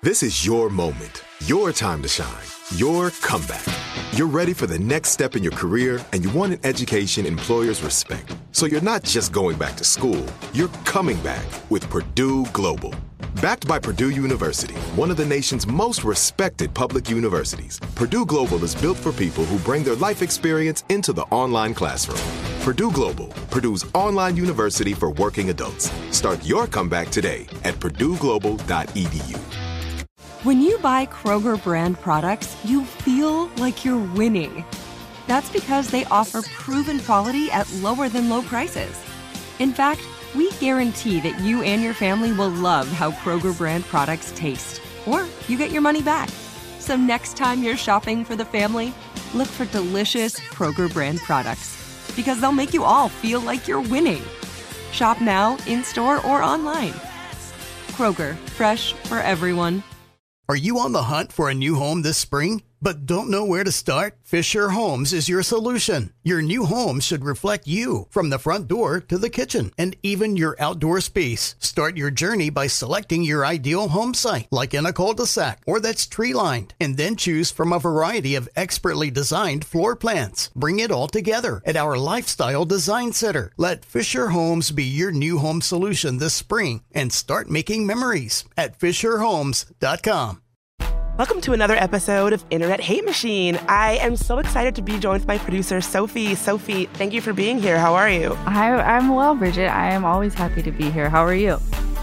This is your moment, your time to shine, your comeback. You're ready for the next step in your career, and you want an education employers respect. So you're not just going back to school, you're coming back with Purdue Global. Backed by Purdue University, one of the nation's most respected public universities, Purdue Global is built for people who bring their life experience into the online classroom. Purdue Global, Purdue's online university for working adults. Start your comeback today at purdueglobal.edu. When you buy Kroger brand products, you feel like you're winning. That's because they offer proven quality at lower than low prices. In fact, we guarantee that you and your family will love how Kroger brand products taste, or you get your money back. So next time you're shopping for the family, look for delicious Kroger brand products, because they'll make you all feel like you're winning. Shop now, in-store, or online. Kroger, fresh for everyone. Are you on the hunt for a new home this spring, but don't know where to start? Fisher Homes is your solution. Your new home should reflect you, from the front door to the kitchen, and even your outdoor space. Start your journey by selecting your ideal home site, like in a cul-de-sac or that's tree-lined, and then choose from a variety of expertly designed floor plans. Bring it all together at our Lifestyle Design Center. Let Fisher Homes be your new home solution this spring, and start making memories at FisherHomes.com. Welcome to another episode of Internet Hate Machine. I am so excited to be joined with my producer, Sophie. Sophie, thank you for being here. How are you? I'm well, Bridget. I am always happy to be here. How are you?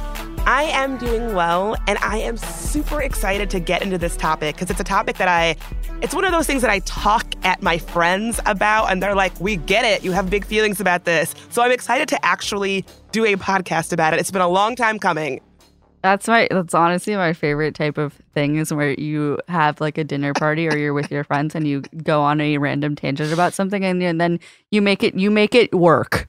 I am doing well, and I am super excited to get into this topic because it's a topic that it's one of those things that I talk at my friends about, and they're like, we get it. You have big feelings about this. So I'm excited to actually do a podcast about it. It's been a long time coming. That's honestly my favorite type of thing, is where you have like a dinner party or you're with your friends and you go on a random tangent about something, and then you make it work.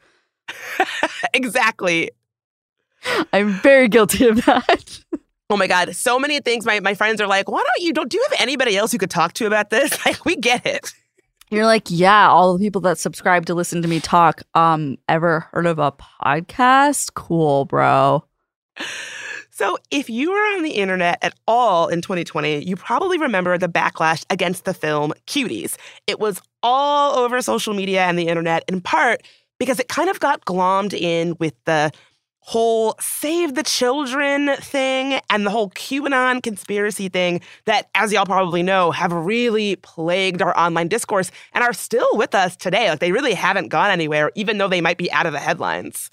Exactly. I'm very guilty of that. Oh my God. So many things. My friends are like, do you have anybody else you could talk to about this? Like, we get it. You're like, yeah, all the people that subscribe to listen to me talk, ever heard of a podcast? Cool, bro. So if you were on the internet at all in 2020, you probably remember the backlash against the film Cuties. It was all over social media and the internet, in part because it kind of got glommed in with the whole Save the Children thing and the whole QAnon conspiracy thing that, as y'all probably know, have really plagued our online discourse and are still with us today. Like, they really haven't gone anywhere, even though they might be out of the headlines.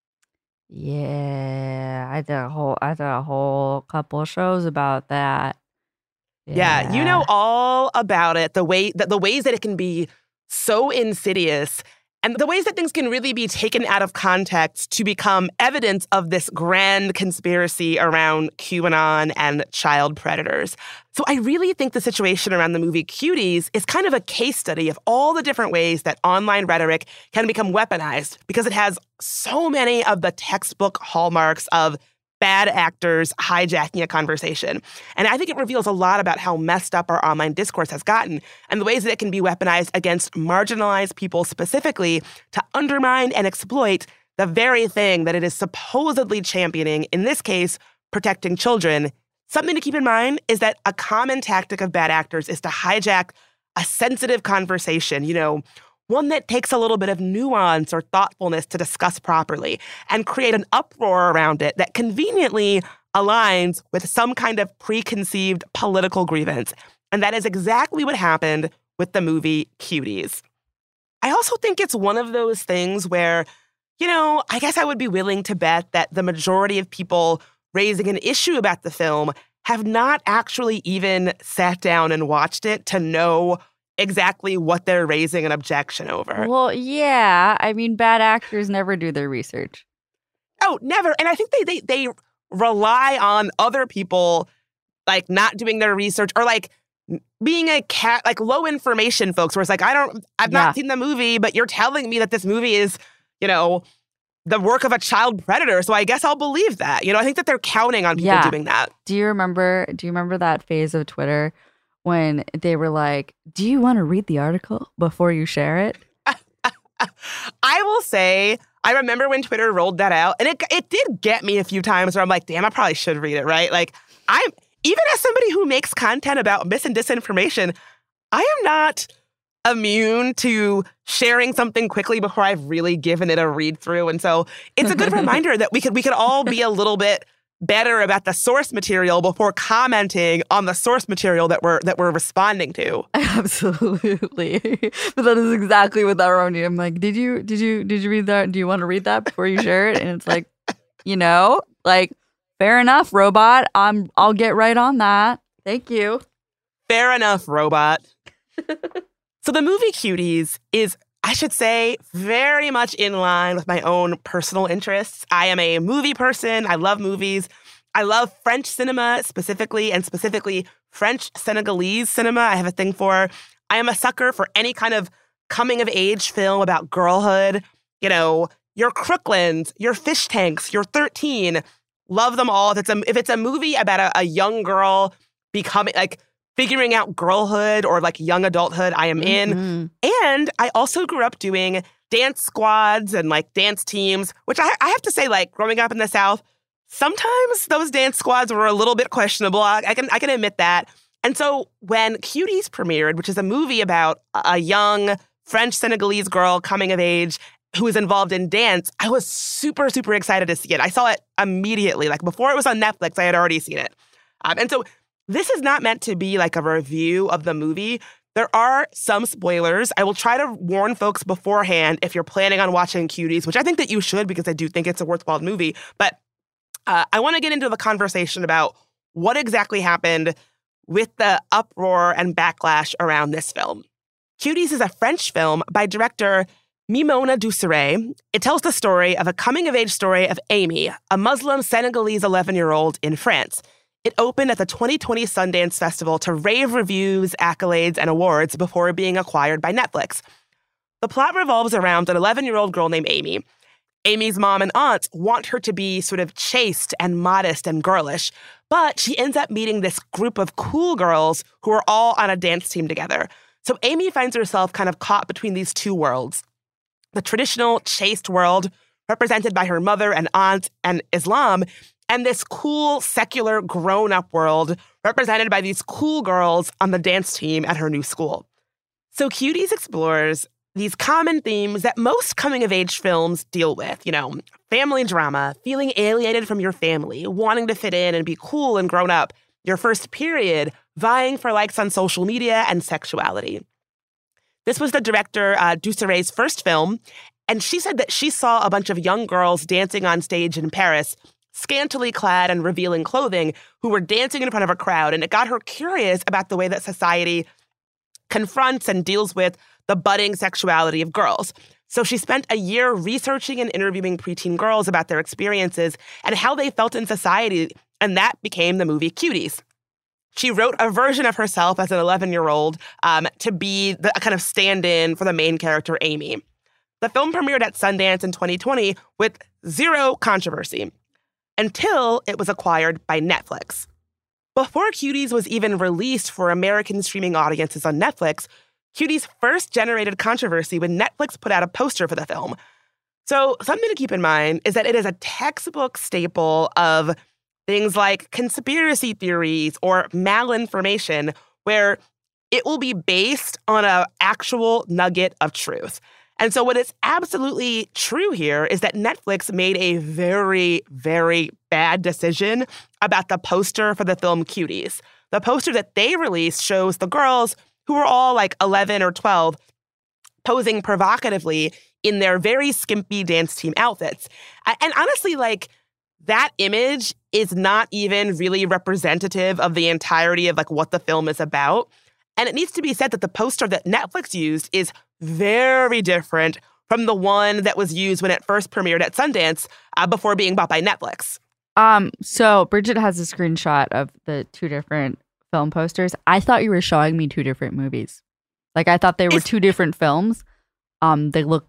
Yeah, I did a whole couple of shows about that. Yeah, you know all about it. The ways that it can be so insidious, and the ways that things can really be taken out of context to become evidence of this grand conspiracy around QAnon and child predators. So I really think the situation around the movie Cuties is kind of a case study of all the different ways that online rhetoric can become weaponized, because it has so many of the textbook hallmarks of bad actors hijacking a conversation. And I think it reveals a lot about how messed up our online discourse has gotten, and the ways that it can be weaponized against marginalized people specifically to undermine and exploit the very thing that it is supposedly championing, in this case, protecting children. Something to keep in mind is that a common tactic of bad actors is to hijack a sensitive conversation, one that takes a little bit of nuance or thoughtfulness to discuss properly, and create an uproar around it that conveniently aligns with some kind of preconceived political grievance. And that is exactly what happened with the movie Cuties. I also think it's one of those things where, I guess I would be willing to bet that the majority of people raising an issue about the film have not actually even sat down and watched it to know exactly what they're raising an objection over. Well, yeah. I mean, bad actors never do their research. Oh, never. And I think they rely on other people, like, not doing their research, or like being like low information folks, where it's like, I've not seen the movie, but you're telling me that this movie is, the work of a child predator, so I guess I'll believe that. I think that they're counting on people doing that. Do you remember that phase of Twitter when they were like, do you want to read the article before you share it? I will say, I remember when Twitter rolled that out, and it did get me a few times where I'm like, damn, I probably should read it, right? Like, even as somebody who makes content about mis and disinformation, I am not immune to sharing something quickly before I've really given it a read through. And so it's a good reminder that we could all be a little bit better about the source material before commenting on the source material that we're responding to. Absolutely. But that is exactly what that reminded me. I'm like, did you read that? Do you want to read that before you share it? And it's like, like, fair enough, robot. I'll get right on that. Thank you. Fair enough, robot. So the movie Cuties is, I should say, very much in line with my own personal interests. I am a movie person. I love movies. I love French cinema specifically, and specifically French Senegalese cinema. I have a thing for. I am a sucker for any kind of coming-of-age film about girlhood. Your Crooklands, your Fish Tanks, your 13. Love them all. If it's a movie about a young girl becoming, like, figuring out girlhood or like young adulthood, I am in. And I also grew up doing dance squads and like dance teams, which I have to say, like, growing up in the South, sometimes those dance squads were a little bit questionable. I can admit that. And so when Cuties premiered, which is a movie about a young French Senegalese girl coming of age who is involved in dance, I was super, super excited to see it. I saw it immediately. Like, before it was on Netflix, I had already seen it. And so this is not meant to be like a review of the movie. There are some spoilers. I will try to warn folks beforehand if you're planning on watching Cuties, which I think that you should, because I do think it's a worthwhile movie. But I want to get into the conversation about what exactly happened with the uproar and backlash around this film. Cuties is a French film by director Mimona Douceret. It tells the story of a coming-of-age story of Amy, a Muslim Senegalese 11-year-old in France. It opened at the 2020 Sundance Festival to rave reviews, accolades, and awards before being acquired by Netflix. The plot revolves around an 11-year-old girl named Amy. Amy's mom and aunts want her to be sort of chaste and modest and girlish, but she ends up meeting this group of cool girls who are all on a dance team together. So Amy finds herself kind of caught between these two worlds. The traditional chaste world, represented by her mother and aunt and Islam, and this cool, secular, grown-up world represented by these cool girls on the dance team at her new school. So Cuties explores these common themes that most coming-of-age films deal with, family drama, feeling alienated from your family, wanting to fit in and be cool and grown up, your first period, vying for likes on social media, and sexuality. This was the director Douceret's first film, and she said that she saw a bunch of young girls dancing on stage in Paris, scantily clad and revealing clothing, who were dancing in front of a crowd, and it got her curious about the way that society confronts and deals with the budding sexuality of girls. So she spent a year researching and interviewing preteen girls about their experiences and how they felt in society, and that became the movie Cuties. She wrote a version of herself as an 11-year-old to be the kind of stand-in for the main character, Amy. The film premiered at Sundance in 2020 with zero controversy, until it was acquired by Netflix. Before Cuties was even released for American streaming audiences on Netflix, Cuties first generated controversy when Netflix put out a poster for the film. So something to keep in mind is that it is a textbook staple of things like conspiracy theories or malinformation, where it will be based on an actual nugget of truth. And so what is absolutely true here is that Netflix made a very, very bad decision about the poster for the film Cuties. The poster that they released shows the girls, who were all like 11 or 12, posing provocatively in their very skimpy dance team outfits. And honestly, like, that image is not even really representative of the entirety of like what the film is about. And it needs to be said that the poster that Netflix used is very different from the one that was used when it first premiered at Sundance before being bought by Netflix. So Bridget has a screenshot of the two different film posters. I thought you were showing me two different movies. Like, I thought they were two different films. They look,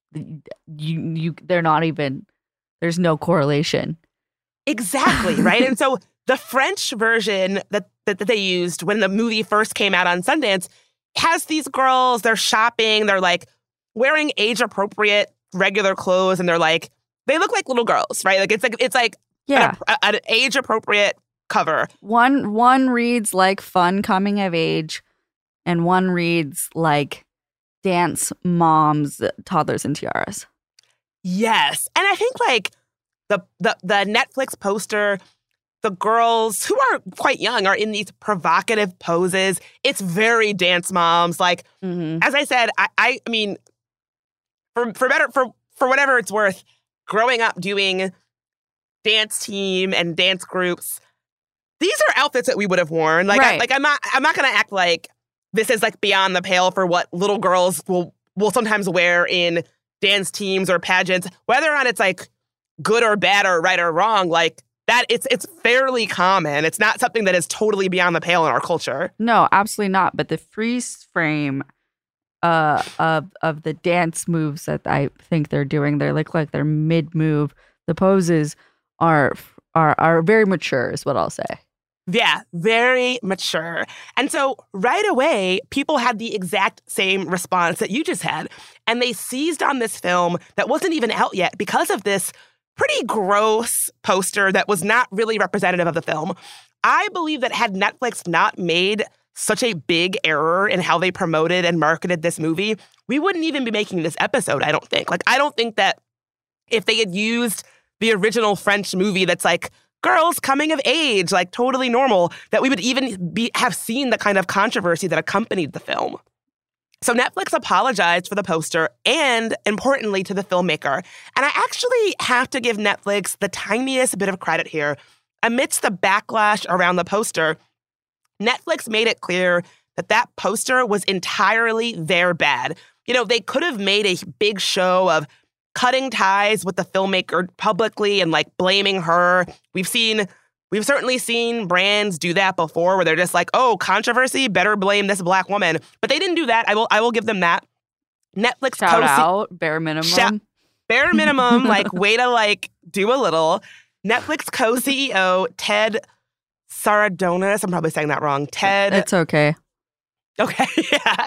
they're not even, there's no correlation. Exactly, right? And so the French version that they used when the movie first came out on Sundance has these girls, they're shopping, they're like wearing age-appropriate regular clothes, and they're like, they look like little girls, right? Like it's like yeah, an age-appropriate cover. One reads like fun coming of age, and one reads like dance moms, toddlers and tiaras. Yes. And I think like the Netflix poster, the girls who are quite young are in these provocative poses. It's very dance moms. Like, as I said, I mean, for whatever it's worth, growing up doing dance team and dance groups, these are outfits that we would have worn. Like, right. I'm not going to act like this is like beyond the pale for what little girls will sometimes wear in dance teams or pageants, whether or not it's like good or bad or right or wrong. Like that, it's fairly common. It's not something that is totally beyond the pale in our culture. No, absolutely not. But the freeze frame of the dance moves that I think they're doing, they look like they're mid move. The poses are very mature, is what I'll say. Yeah, very mature. And so right away, people had the exact same response that you just had. And they seized on this film that wasn't even out yet because of this pretty gross poster that was not really representative of the film. I believe that had Netflix not made such a big error in how they promoted and marketed this movie, we wouldn't even be making this episode, I don't think. Like, I don't think that if they had used the original French movie that's like, girls coming of age, like totally normal, that we would even have seen the kind of controversy that accompanied the film. So Netflix apologized for the poster and, importantly, to the filmmaker. And I actually have to give Netflix the tiniest bit of credit here. Amidst the backlash around the poster, Netflix made it clear that that poster was entirely their bad. You know, they could have made a big show of cutting ties with the filmmaker publicly and like blaming her. We've certainly seen brands do that before where they're just like, oh, controversy, better blame this Black woman. But they didn't do that. I will give them that. Netflix Shout out, bare minimum. Bare minimum, like way to like do a little. Netflix co-CEO Ted Sarandos, I'm probably saying that wrong. Ted. It's okay. Okay, yeah.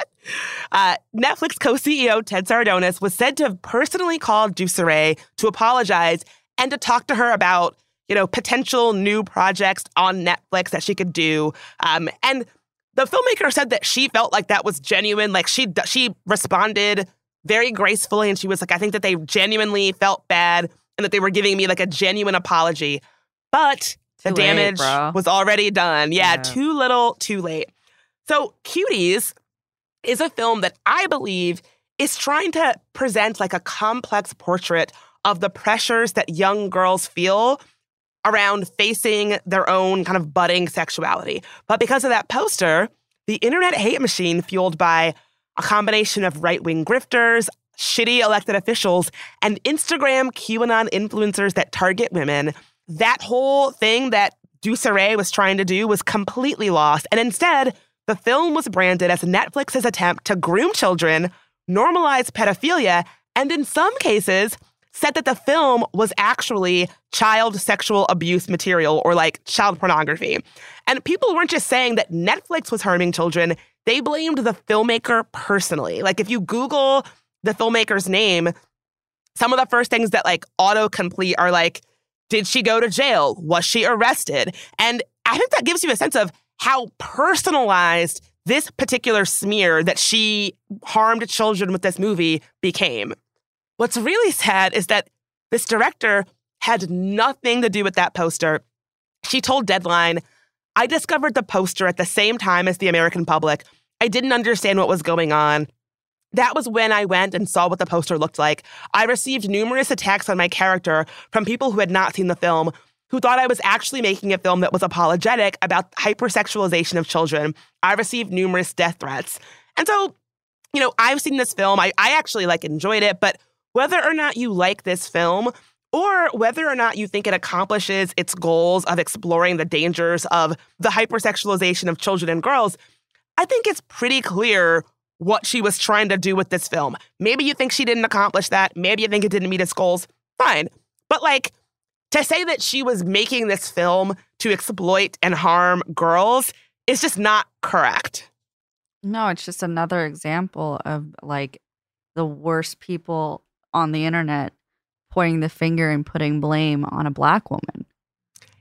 Netflix co-CEO Ted Sarandos was said to have personally called Dusseret to apologize and to talk to her about, you know, potential new projects on Netflix that she could do. And the filmmaker said that she felt like that was genuine. Like she responded very gracefully, and she was like, I think that they genuinely felt bad and that they were giving me like a genuine apology. But the damage was already done. Yeah, too little, too late. So Cuties is a film that I believe is trying to present like a complex portrait of the pressures that young girls feel around facing their own kind of budding sexuality. But because of that poster, the internet hate machine fueled by a combination of right-wing grifters, shitty elected officials, and Instagram QAnon influencers that target women, that whole thing that Dusseret was trying to do was completely lost. And instead, the film was branded as Netflix's attempt to groom children, normalize pedophilia, and in some cases, said that the film was actually child sexual abuse material or like child pornography. And people weren't just saying that Netflix was harming children, they blamed the filmmaker personally. Like if you Google the filmmaker's name, some of the first things that like autocomplete are like, did she go to jail? Was she arrested? And I think that gives you a sense of how personalized this particular smear that she harmed children with this movie became. What's really sad is that this director had nothing to do with that poster. She told Deadline, I discovered the poster at the same time as the American public. I didn't understand what was going on. That was when I went and saw what the poster looked like. I received numerous attacks on my character from people who had not seen the film, who thought I was actually making a film that was apologetic about hypersexualization of children. I received numerous death threats. And so, you know, I've seen this film. I actually like enjoyed it, but whether or not you like this film or whether or not you think it accomplishes its goals of exploring the dangers of the hypersexualization of children and girls, I think it's pretty clear what she was trying to do with this film. Maybe you think she didn't accomplish that. Maybe you think it didn't meet its goals. Fine. But like, to say that she was making this film to exploit and harm girls is just not correct. No, it's just another example of like the worst people on the internet pointing the finger and putting blame on a Black woman.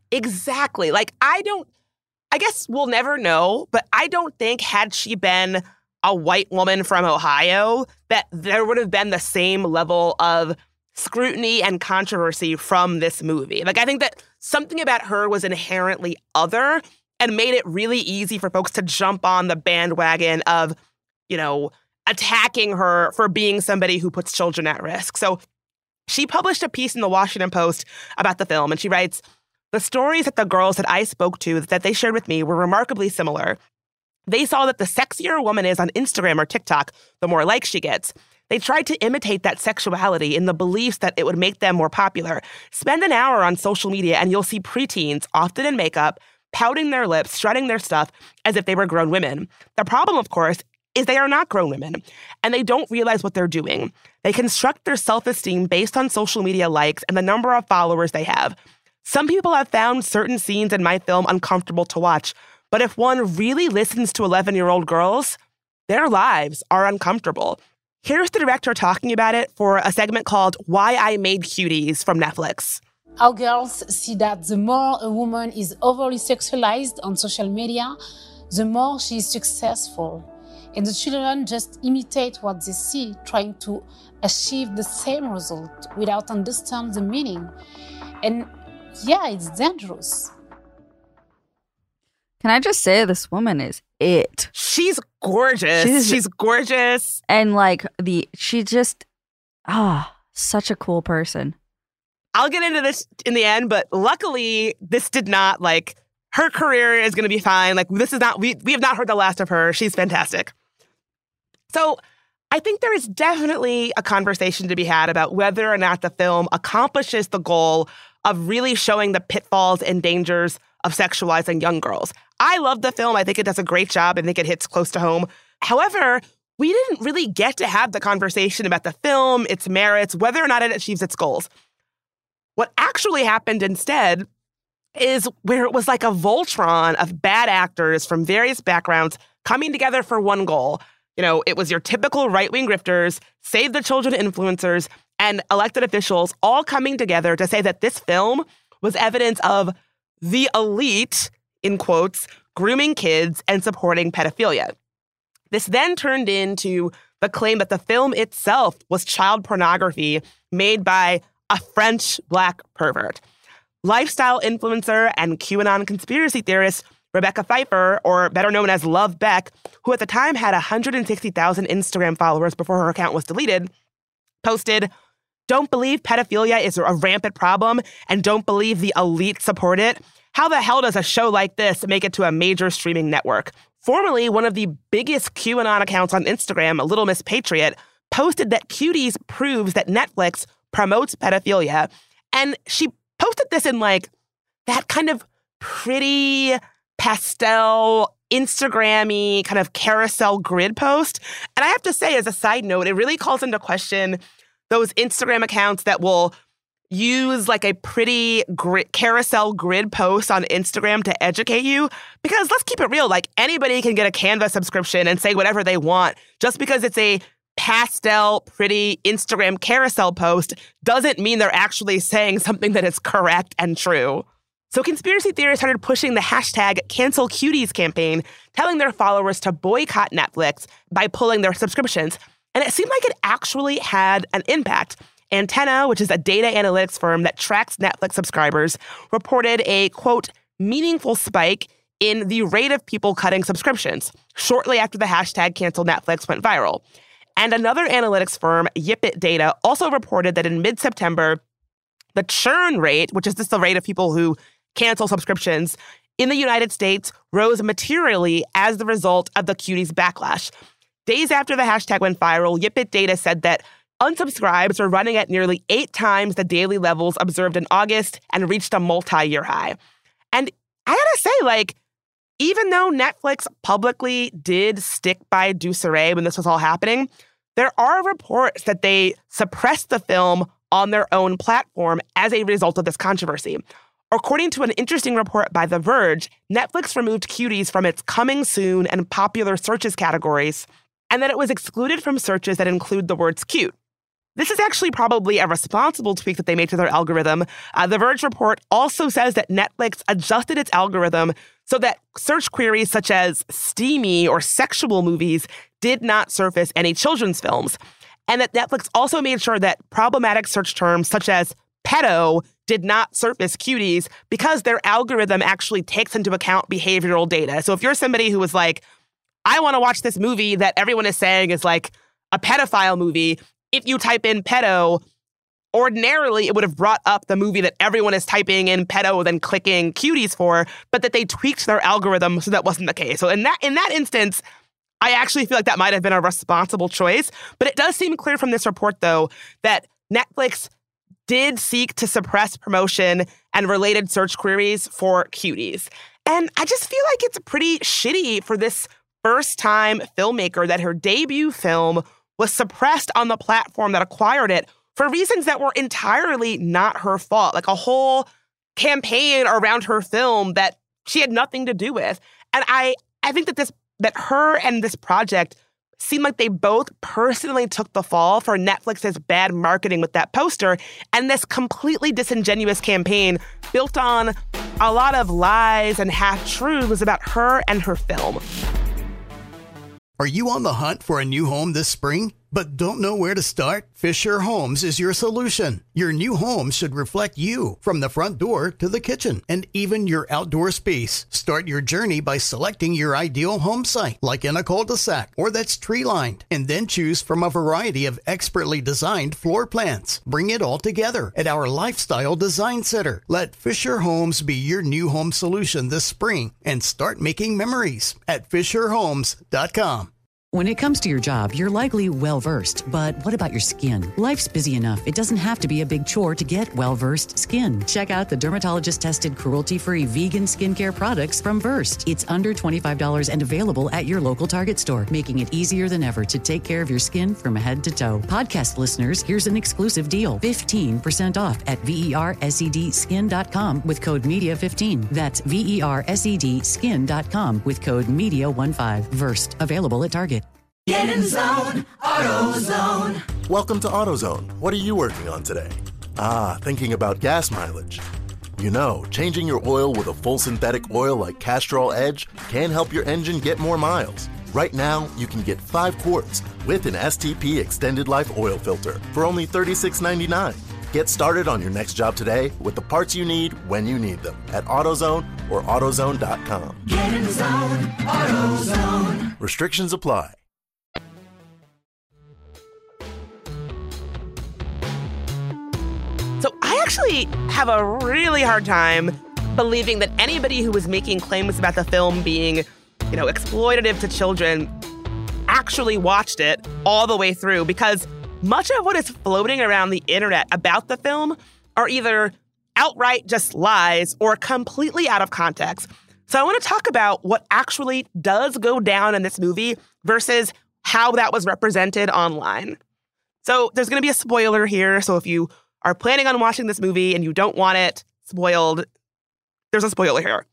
Exactly. Like, I guess we'll never know, but I don't think had she been a white woman from Ohio, that there would have been the same level of scrutiny and controversy from this movie. Like, I think that something about her was inherently other and made it really easy for folks to jump on the bandwagon of, you know, attacking her for being somebody who puts children at risk. So she published a piece in the Washington Post about the film, and she writes, "The stories that the girls that I spoke to that they shared with me were remarkably similar. They saw that the sexier a woman is on Instagram or TikTok, the more likes she gets. They tried to imitate that sexuality in the beliefs that it would make them more popular. Spend an hour on social media and you'll see preteens, often in makeup, pouting their lips, strutting their stuff as if they were grown women. The problem, of course, is they are not grown women, and they don't realize what they're doing. They construct their self-esteem based on social media likes and the number of followers they have. Some people have found certain scenes in my film uncomfortable to watch, but if one really listens to 11-year-old girls, their lives are uncomfortable." Here's the director talking about it for a segment called Why I Made Cuties from Netflix. Our girls see that the more a woman is overly sexualized on social media, the more she is successful. And the children just imitate what they see, trying to achieve the same result without understanding the meaning. And yeah, it's dangerous. Can I just say this woman is it? She's gorgeous. She's gorgeous. And like she's just, such a cool person. I'll get into this in the end, but luckily this did not, like, her career is going to be fine. Like, this is not, we have not heard the last of her. She's fantastic. So I think there is definitely a conversation to be had about whether or not the film accomplishes the goal of really showing the pitfalls and dangers of sexualizing young girls. I love the film. I think it does a great job. I think it hits close to home. However, we didn't really get to have the conversation about the film, its merits, whether or not it achieves its goals. What actually happened instead is where it was like a Voltron of bad actors from various backgrounds coming together for one goal. You know, it was your typical right-wing grifters, Save the Children influencers, and elected officials all coming together to say that this film was evidence of the elite, in quotes, grooming kids and supporting pedophilia. This then turned into the claim that the film itself was child pornography made by a French Black pervert. Lifestyle influencer and QAnon conspiracy theorist Rebecca Pfeiffer, or better known as Love Beck, who at the time had 160,000 Instagram followers before her account was deleted, posted, "Don't believe pedophilia is a rampant problem and don't believe the elite support it? How the hell does a show like this make it to a major streaming network?" Formerly one of the biggest QAnon accounts on Instagram, Little Miss Patriot, posted that Cuties proves that Netflix promotes pedophilia. And she posted this in like that kind of pretty pastel, Instagram-y kind of carousel grid post. And I have to say, as a side note, it really calls into question those Instagram accounts that will use like a pretty carousel grid post on Instagram to educate you. Because let's keep it real, like anybody can get a Canva subscription and say whatever they want. Just because it's a pastel, pretty Instagram carousel post doesn't mean they're actually saying something that is correct and true. So conspiracy theorists started pushing the hashtag #CancelCuties campaign, telling their followers to boycott Netflix by pulling their subscriptions. And it seemed like it actually had an impact. Antenna, which is a data analytics firm that tracks Netflix subscribers, reported a, quote, meaningful spike in the rate of people cutting subscriptions shortly after the hashtag #CancelNetflix went viral. And another analytics firm, Yipit Data, also reported that in mid-September, the churn rate, which is just the rate of people who cancel subscriptions, in the United States rose materially as the result of the Cuties backlash. Days after the hashtag went viral, Yipit Data said that unsubscribes were running at nearly 8 times the daily levels observed in August and reached a multi-year high. And I gotta say, like, even though Netflix publicly did stick by Douceret when this was all happening, there are reports that they suppressed the film on their own platform as a result of this controversy. According to an interesting report by The Verge, Netflix removed Cuties from its coming soon and popular searches categories, and that it was excluded from searches that include the words cute. this is actually probably a responsible tweak that they made to their algorithm. The Verge report also says that Netflix adjusted its algorithm so that search queries such as steamy or sexual movies did not surface any children's films. And that Netflix also made sure that problematic search terms such as pedo did not surface cuties because their algorithm actually takes into account behavioral data. So if you're somebody who was like, I want to watch this movie that everyone is saying is like a pedophile movie, if you type in pedo, ordinarily it would have brought up the movie that everyone is typing in pedo then clicking cuties for, but that they tweaked their algorithm so that wasn't the case. So in that instance, I actually feel like that might have been a responsible choice. But it does seem clear from this report, though, that Netflix did seek to suppress promotion and related search queries for cuties. And I just feel like it's pretty shitty for this first-time filmmaker that her debut film was suppressed on the platform that acquired it for reasons that were entirely not her fault, like a whole campaign around her film that she had nothing to do with. And I think that her and this project seem like they both personally took the fall for Netflix's bad marketing with that poster and this completely disingenuous campaign built on a lot of lies and half-truths about her and her film. Are you on the hunt for a new home this spring, but don't know where to start? Fisher Homes is your solution. Your new home should reflect you, from the front door to the kitchen, and even your outdoor space. Start your journey by selecting your ideal home site, like in a cul-de-sac or that's tree-lined, and then choose from a variety of expertly designed floor plans. Bring it all together at our Lifestyle Design Center. Let Fisher Homes be your new home solution this spring and start making memories at FisherHomes.com. When it comes to your job, you're likely well-versed, but what about your skin? Life's busy enough. It doesn't have to be a big chore to get well-versed skin. Check out the dermatologist-tested, cruelty-free vegan skincare products from Versed. It's under $25 and available at your local Target store, making it easier than ever to take care of your skin from head to toe. Podcast listeners, here's an exclusive deal. 15% off at VERSEDskin.com with code MEDIA15. That's VERSEDskin.com with code MEDIA15. Versed, available at Target. Get in the zone, AutoZone. Welcome to AutoZone. What are you working on today? Thinking about gas mileage. You know, changing your oil with a full synthetic oil like Castrol Edge can help your engine get more miles. Right now, you can get 5 quarts with an STP Extended Life Oil Filter for only $36.99. Get started on your next job today with the parts you need when you need them at AutoZone or AutoZone.com. Get in the zone, AutoZone. Restrictions apply. So I actually have a really hard time believing that anybody who was making claims about the film being, exploitative to children actually watched it all the way through, because much of what is floating around the internet about the film are either outright just lies or completely out of context. So I want to talk about what actually does go down in this movie versus how that was represented online. So there's going to be a spoiler here. So if you are planning on watching this movie and you don't want it spoiled, there's a spoiler here.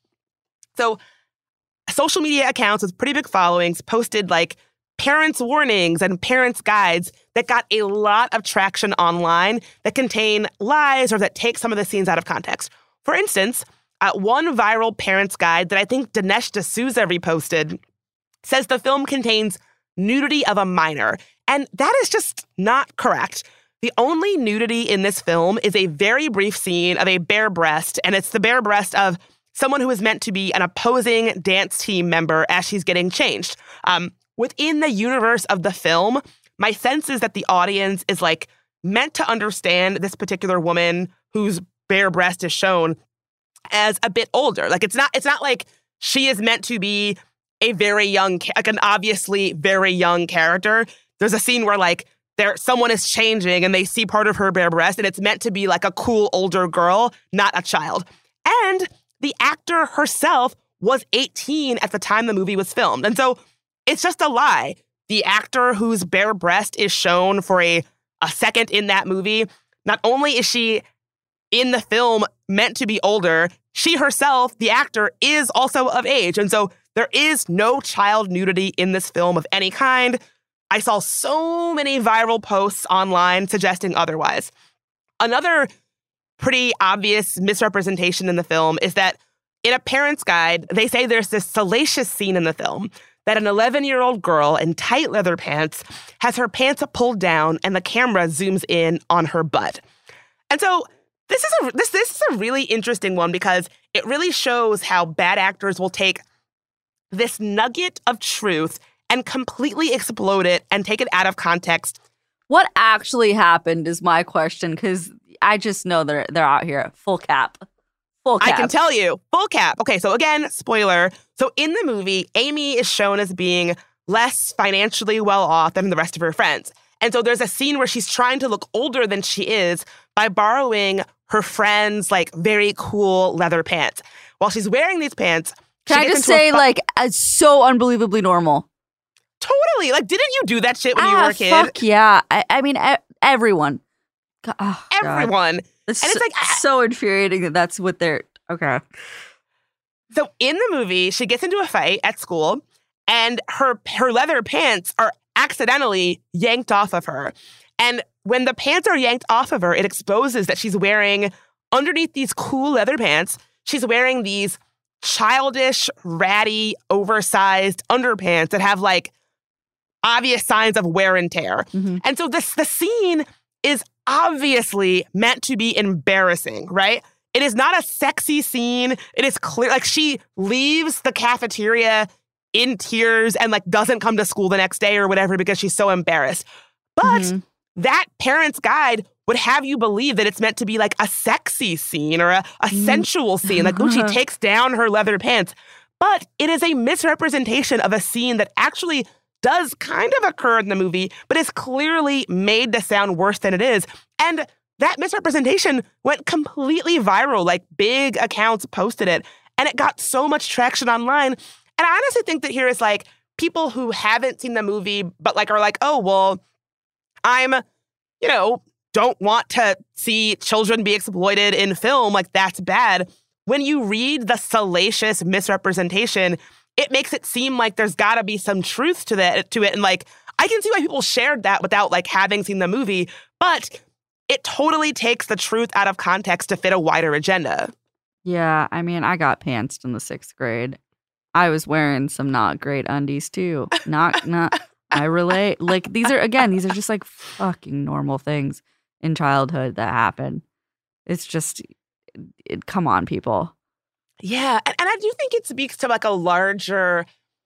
So social media accounts with pretty big followings posted like parents' warnings and parents' guides that got a lot of traction online that contain lies or that take some of the scenes out of context. For instance, one viral parents' guide that I think Dinesh D'Souza reposted says the film contains nudity of a minor. And that is just not correct. The only nudity in this film is a very brief scene of a bare breast, and it's the bare breast of someone who is meant to be an opposing dance team member as she's getting changed. Within the universe of the film, my sense is that the audience is meant to understand this particular woman whose bare breast is shown as a bit older. It's not like she is meant to be a very young, an obviously very young character. There's a scene where someone is changing and they see part of her bare breast, and it's meant to be a cool older girl, not a child. And the actor herself was 18 at the time the movie was filmed. And so it's just a lie. The actor whose bare breast is shown for a second in that movie, not only is she in the film meant to be older, she herself, the actor, is also of age. And so there is no child nudity in this film of any kind. I saw so many viral posts online suggesting otherwise. Another pretty obvious misrepresentation in the film is that in a parent's guide, they say there's this salacious scene in the film that an 11-year-old girl in tight leather pants has her pants pulled down and the camera zooms in on her butt. And so this is a really interesting one because it really shows how bad actors will take this nugget of truth and completely explode it and take it out of context. What actually happened is my question, because I just know they're out here. Full cap. Full cap. I can tell you. Full cap. Okay, so again, spoiler. So in the movie, Amy is shown as being less financially well off than the rest of her friends. And so there's a scene where she's trying to look older than she is by borrowing her friend's, like, very cool leather pants. While she's wearing these pants... Can I just say, it's so unbelievably normal. Totally. Like, didn't you do that shit when you were a kid? Fuck yeah. I mean, everyone. Oh, everyone. God. And it's like so infuriating that that's what they're... Okay. So in the movie, she gets into a fight at school, and her leather pants are accidentally yanked off of her. And when the pants are yanked off of her, it exposes that she's wearing, underneath these cool leather pants, she's wearing these childish, ratty, oversized underpants that have, like, obvious signs of wear and tear. Mm-hmm. And so the scene is obviously meant to be embarrassing, right? It is not a sexy scene. It is clear, like, she leaves the cafeteria in tears and, like, doesn't come to school the next day or whatever because she's so embarrassed. But that parent's guide would have you believe that it's meant to be, like, a sexy scene or a sensual scene. Like, she takes down her leather pants. But it is a misrepresentation of a scene that actually does kind of occur in the movie, but is clearly made to sound worse than it is. And that misrepresentation went completely viral. Like, big accounts posted it, and it got so much traction online. And I honestly think that here is, like, people who haven't seen the movie, but, like, are like, oh, well, I'm, don't want to see children be exploited in film. Like, that's bad. When you read the salacious misrepresentation, it makes it seem like there's got to be some truth to it. And, like, I can see why people shared that without, like, having seen the movie. But it totally takes the truth out of context to fit a wider agenda. Yeah, I mean, I got pantsed in the 6th grade. I was wearing some not great undies, too. Not, I relate. Like, these are just, like, fucking normal things in childhood that happen. It's just, come on, people. Yeah, and I do think it speaks to, like, a larger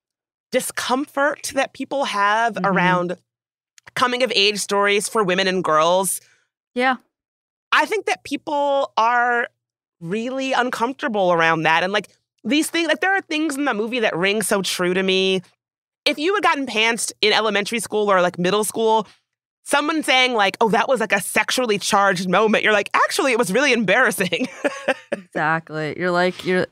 discomfort that people have around coming-of-age stories for women and girls. Yeah. I think that people are really uncomfortable around that. And, like, these things, like, there are things in the movie that ring so true to me. If you had gotten pantsed in elementary school or, like, middle school, someone saying, like, oh, that was, like, a sexually charged moment, you're like, actually, it was really embarrassing. Exactly. You're like,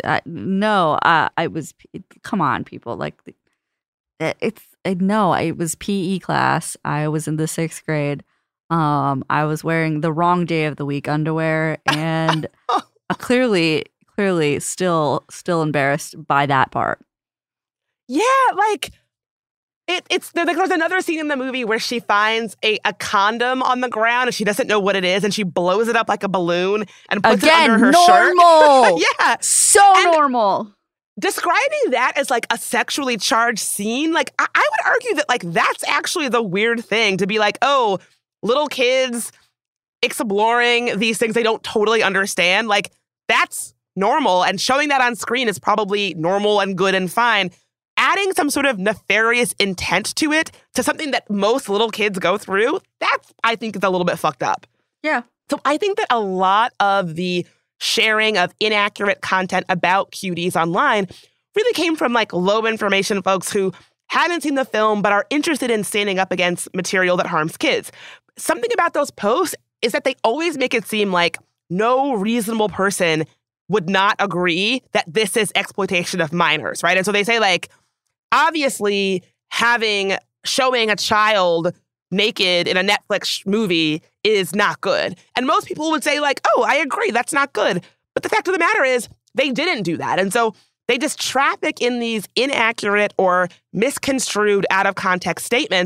come on, people. Like, it was PE class. I was in the 6th grade. I was wearing the wrong day of the week underwear, and clearly still embarrassed by that part. Yeah, like, it's there's another scene in the movie where she finds a condom on the ground and she doesn't know what it is, and she blows it up like a balloon and puts it under her normal. shirt. Yeah, so normal. Describing that as, like, a sexually charged scene, like, I would argue that, like, that's actually the weird thing, to be like, oh, little kids exploring these things they don't totally understand. Like, that's normal, and showing that on screen is probably normal and good and fine. Adding some sort of nefarious intent to it, to something that most little kids go through, that's, I think, is a little bit fucked up. Yeah. So I think that a lot of the sharing of inaccurate content about cuties online really came from, like, low information folks who hadn't seen the film but are interested in standing up against material that harms kids. Something about those posts is that they always make it seem like no reasonable person would not agree that this is exploitation of minors, right? And so they say, like, obviously showing a child naked in a Netflix movie is not good. And most people would say, like, oh, I agree, that's not good. But the fact of the matter is they didn't do that. And so they just traffic in these inaccurate or misconstrued out of context statements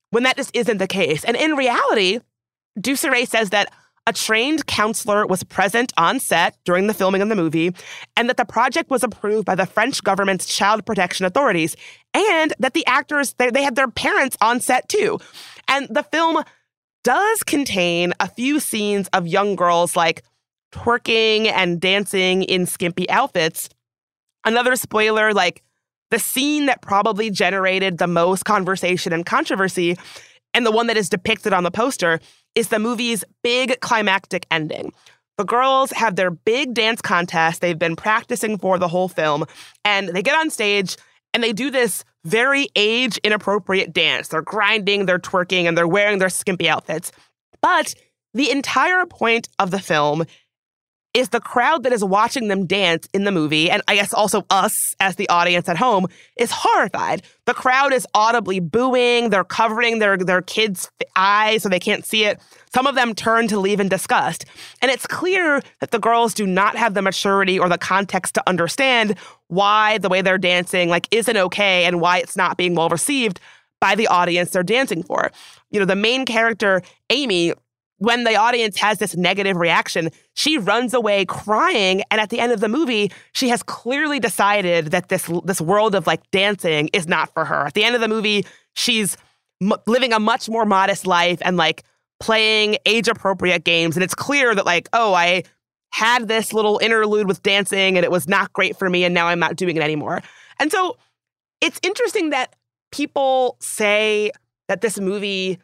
when that just isn't the case. And in reality, Dusseret says that a trained counselor was present on set during the filming of the movie, and that the project was approved by the French government's child protection authorities, and that the actors, they had their parents on set too. And the film does contain a few scenes of young girls like twerking and dancing in skimpy outfits. Another spoiler, like the scene that probably generated the most conversation and controversy, and the one that is depicted on the poster, is the movie's big climactic ending. The girls have their big dance contest they've been practicing for the whole film, and they get on stage and they do this very age-inappropriate dance. They're grinding, they're twerking, and they're wearing their skimpy outfits. But the entire point of the film is the crowd that is watching them dance in the movie, and I guess also us as the audience at home, is horrified. The crowd is audibly booing. They're covering their kids' eyes so they can't see it. Some of them turn to leave in disgust. And it's clear that the girls do not have the maturity or the context to understand why the way they're dancing isn't okay and why it's not being well received by the audience they're dancing for. You know, the main character, Amy, when the audience has this negative reaction, she runs away crying. And at the end of the movie, she has clearly decided that this world of dancing is not for her. At the end of the movie, she's living a much more modest life and playing age-appropriate games. And it's clear that I had this little interlude with dancing and it was not great for me and now I'm not doing it anymore. And so it's interesting that people say that this movie,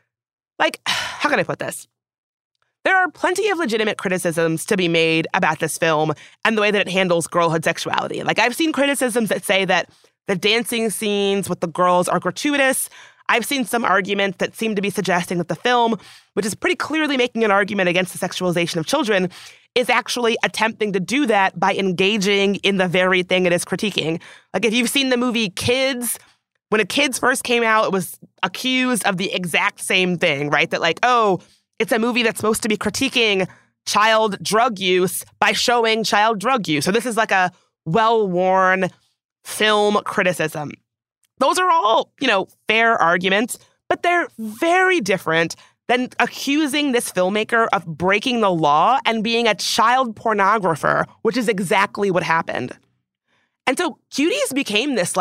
how can I put this? There are plenty of legitimate criticisms to be made about this film and the way that it handles girlhood sexuality. I've seen criticisms that say that the dancing scenes with the girls are gratuitous. I've seen some arguments that seem to be suggesting that the film, which is pretty clearly making an argument against the sexualization of children, is actually attempting to do that by engaging in the very thing it is critiquing. If you've seen the movie Kids, when Kids first came out, it was accused of the exact same thing, right? That it's a movie that's supposed to be critiquing child drug use by showing child drug use. So this is a well-worn film criticism. Those are all, fair arguments, but they're very different than accusing this filmmaker of breaking the law and being a child pornographer, which is exactly what happened. And so Cuties became this,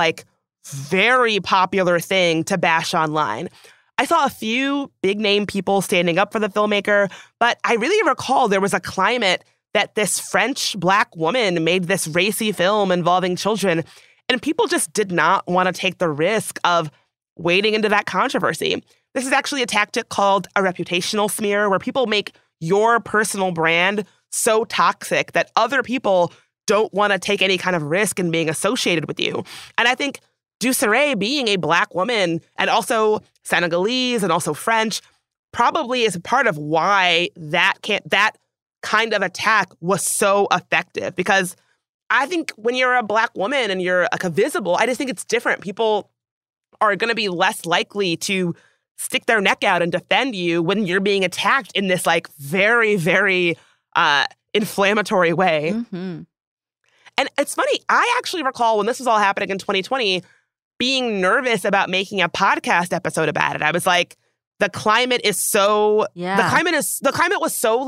very popular thing to bash online. I saw a few big-name people standing up for the filmmaker, but I really recall there was a climate that this French Black woman made this racy film involving children, and people just did not want to take the risk of wading into that controversy. This is actually a tactic called a reputational smear, where people make your personal brand so toxic that other people don't want to take any kind of risk in being associated with you. And I think Dusseret, being a Black woman and also Senegalese and also French, probably is part of why that kind of attack was so effective. Because I think when you're a Black woman and you're visible, I just think it's different. People are going to be less likely to stick their neck out and defend you when you're being attacked in this very, very inflammatory way. Mm-hmm. And it's funny, I actually recall when this was all happening in 2020, being nervous about making a podcast episode about it. I was the climate is so, the climate was so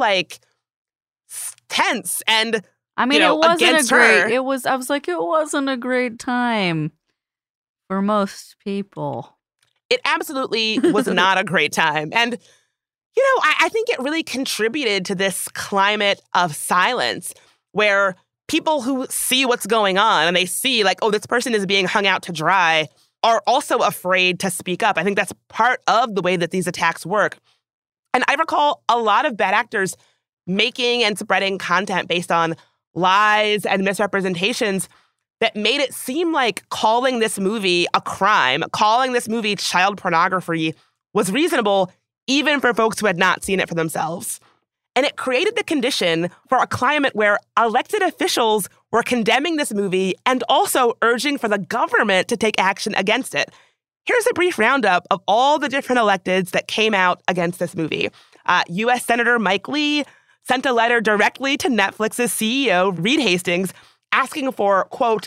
tense and, it wasn't I wasn't a great time for most people. It absolutely was not a great time. And, I think it really contributed to this climate of silence where people who see what's going on and they see this person is being hung out to dry are also afraid to speak up. I think that's part of the way that these attacks work. And I recall a lot of bad actors making and spreading content based on lies and misrepresentations that made it seem like calling this movie a crime, calling this movie child pornography was reasonable even for folks who had not seen it for themselves. And it created the condition for a climate where elected officials were condemning this movie and also urging for the government to take action against it. Here's a brief roundup of all the different electeds that came out against this movie. U.S. Senator Mike Lee sent a letter directly to Netflix's CEO, Reed Hastings, asking for, quote,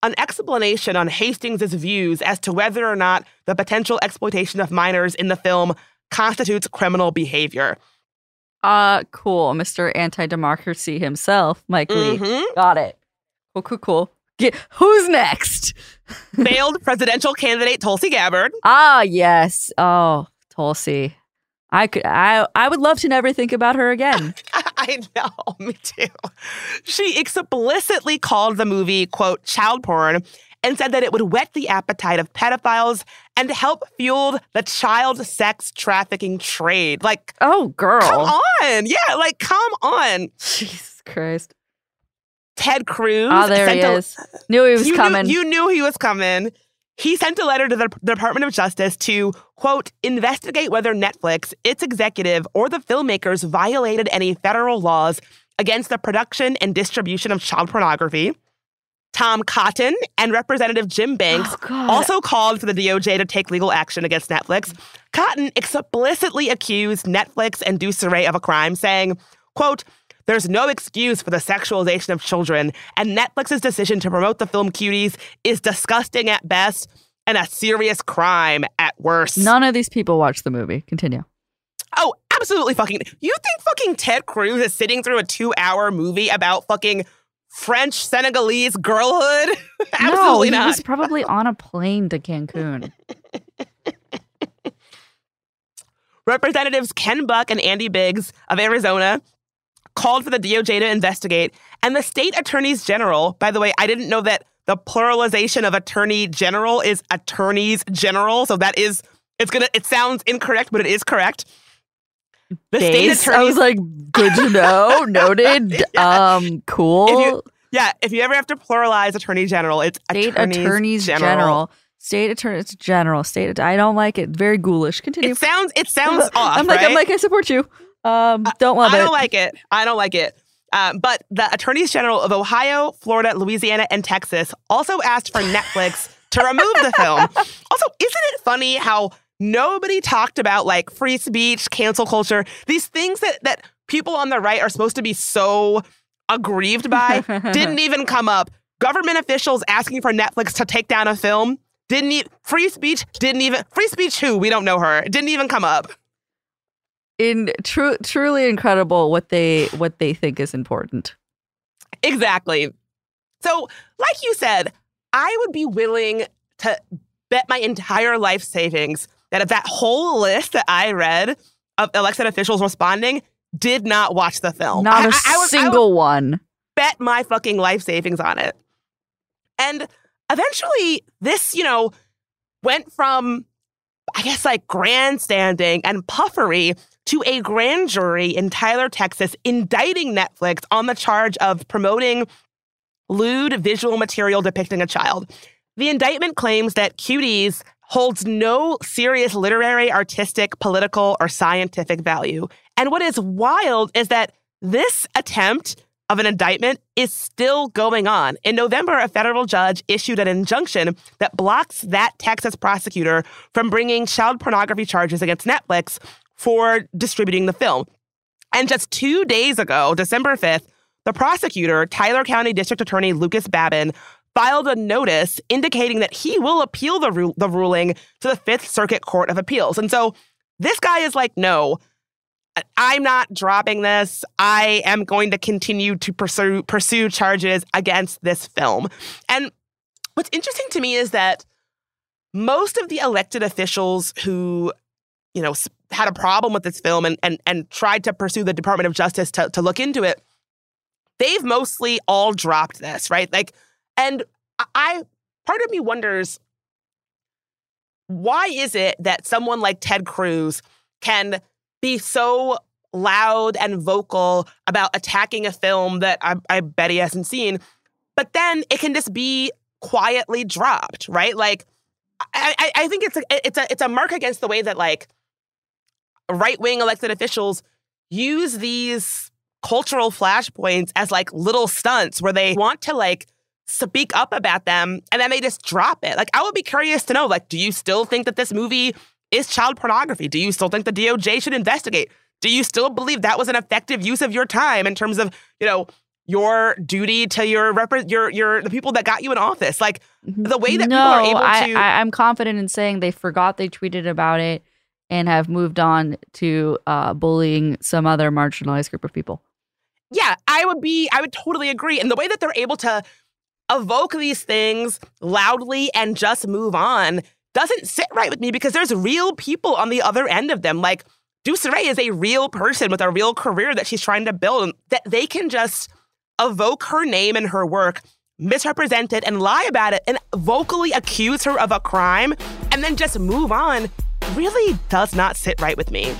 an explanation on Hastings' views as to whether or not the potential exploitation of minors in the film constitutes criminal behavior. Cool. Mr. Anti-Democracy himself, Mike Lee. Got it. Cool. Who's next? Failed presidential candidate Tulsi Gabbard. Yes. Oh, Tulsi. I would love to never think about her again. I know, me too. She explicitly called the movie, quote, child porn, and said that it would whet the appetite of pedophiles and help fuel the child sex trafficking trade. Like, oh, girl. Come on. Yeah, like, come on. Jesus Christ. Ted Cruz. Oh, there he is. Knew he was coming. You knew he was coming. He sent a letter to the Department of Justice to, quote, investigate whether Netflix, its executive, or the filmmakers violated any federal laws against the production and distribution of child pornography. Tom Cotton and Representative Jim Banks also called for the DOJ to take legal action against Netflix. Cotton explicitly accused Netflix and Douce Ray of a crime, saying, quote, there's no excuse for the sexualization of children, and Netflix's decision to promote the film Cuties is disgusting at best and a serious crime at worst. None of these people watched the movie. Continue. Oh, absolutely fucking. You think fucking Ted Cruz is sitting through a 2-hour movie about fucking French Senegalese girlhood? Absolutely not. He was probably on a plane to Cancun. Representatives Ken Buck and Andy Biggs of Arizona called for the DOJ to investigate, and the state attorneys general, by the way, I didn't know that the pluralization of attorney general is attorneys general, so that is, it sounds incorrect, but it is correct. The state attorneys, I was like, good to know, noted, cool. If you ever have to pluralize attorney general, it's state attorneys general. State attorneys general. I don't like it. Very ghoulish. Continue. It sounds off. I'm like, I support you. Don't love it. I don't like it. But the attorneys general of Ohio, Florida, Louisiana, and Texas also asked for Netflix to remove the film. Also, isn't it funny how nobody talked about like free speech, cancel culture, these things that people on the right are supposed to be so aggrieved by didn't even come up. Government officials asking for Netflix to take down a film free speech who? We don't know her. It didn't even come up. Truly incredible what they think is important. Exactly. So, like you said, I would be willing to bet my entire life savings that if that whole list that I read of elected officials responding did not watch the film. Not a single one. Bet my fucking life savings on it. And eventually, this, went from, I guess, like grandstanding and puffery to a grand jury in Tyler, Texas, indicting Netflix on the charge of promoting lewd visual material depicting a child. The indictment claims that Cuties holds no serious literary, artistic, political, or scientific value. And what is wild is that this attempt of an indictment is still going on. In November, a federal judge issued an injunction that blocks that Texas prosecutor from bringing child pornography charges against Netflix for distributing the film. And just 2 days ago, December 5th, the prosecutor, Tyler County District Attorney Lucas Babin, filed a notice indicating that he will appeal the ruling to the Fifth Circuit Court of Appeals. And so this guy is like, no, I'm not dropping this. I am going to continue to pursue charges against this film. And what's interesting to me is that most of the elected officials who, had a problem with this film and tried to pursue the Department of Justice to look into it, they've mostly all dropped this, right? Like, and part of me wonders, why is it that someone like Ted Cruz can be so loud and vocal about attacking a film that I bet he hasn't seen, but then it can just be quietly dropped, right? Like, I think it's a mark against the way that like right-wing elected officials use these cultural flashpoints as like little stunts where they want to like speak up about them and then they just drop it. Like, I would be curious to know, like, do you still think that this movie is child pornography? Do you still think the DOJ should investigate? Do you still believe that was an effective use of your time in terms of, your duty to your the people that got you in office. Like the way that people are able to. I'm confident in saying they forgot they tweeted about it and have moved on to bullying some other marginalized group of people. Yeah, I would totally agree. And the way that they're able to evoke these things loudly and just move on doesn't sit right with me, because there's real people on the other end of them. Like, Duceray is a real person with a real career that she's trying to build, and that they can just evoke her name and her work, misrepresent it, and lie about it, and vocally accuse her of a crime, and then just move on, really does not sit right with me.